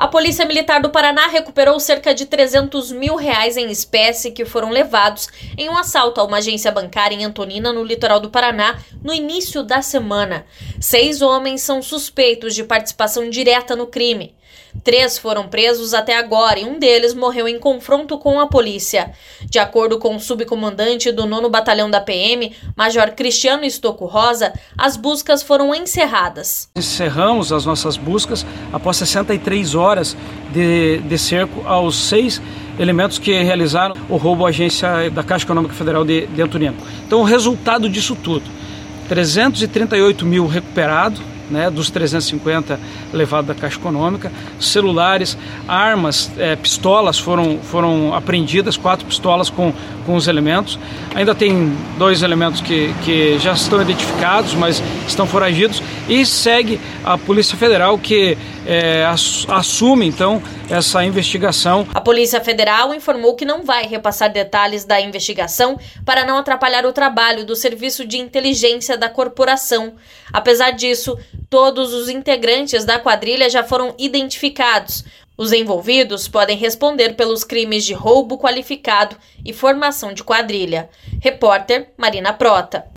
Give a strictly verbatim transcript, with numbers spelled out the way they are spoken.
A Polícia Militar do Paraná recuperou cerca de trezentos mil reais em espécie que foram levados em um assalto a uma agência bancária em Antonina, no litoral do Paraná, no início da semana. Seis homens são suspeitos de participação direta no crime. Três foram presos até agora e um deles morreu em confronto com a polícia. De acordo com o subcomandante do nono Batalhão da P M, Major Cristiano Estocco Rosa, as buscas foram encerradas. Encerramos as nossas buscas após sessenta e três horas de, de cerco aos seis elementos que realizaram o roubo à agência da Caixa Econômica Federal de, de Antonina. Então, o resultado disso tudo, trezentos e trinta e oito mil recuperados, né, dos trezentos e cinquenta levados da Caixa Econômica, celulares, armas, é, pistolas foram, foram apreendidas, quatro pistolas com, com os elementos. Ainda tem dois elementos que, que já estão identificados, mas estão foragidos, e segue a Polícia Federal que é, assume então essa investigação. A Polícia Federal informou que não vai repassar detalhes da investigação para não atrapalhar o trabalho do Serviço de Inteligência da corporação. Apesar disso, todos os integrantes da quadrilha já foram identificados. Os envolvidos podem responder pelos crimes de roubo qualificado e formação de quadrilha. Repórter Marina Prota.